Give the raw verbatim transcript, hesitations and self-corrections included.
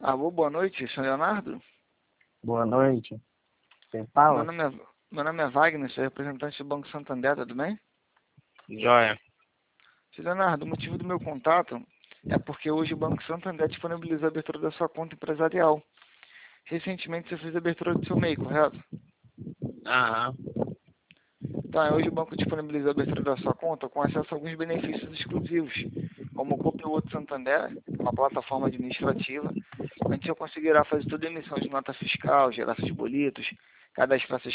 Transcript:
Alô, boa noite, senhor Leonardo? Boa noite. Quem Meu fala? nome é, meu nome é Wagner, sou representante do Banco Santander, tudo bem? Joia. Senhor Leonardo, o motivo do meu contato é porque hoje o Banco Santander disponibilizou a abertura da sua conta empresarial. Recentemente você fez a abertura do seu M E I, correto? Aham. Então, hoje o banco disponibilizou a abertura da sua conta com acesso a alguns benefícios exclusivos, como o Conteúdo Santander, uma plataforma administrativa, onde você conseguirá fazer toda a emissão de nota fiscal, geração de boletos, cadastrar seus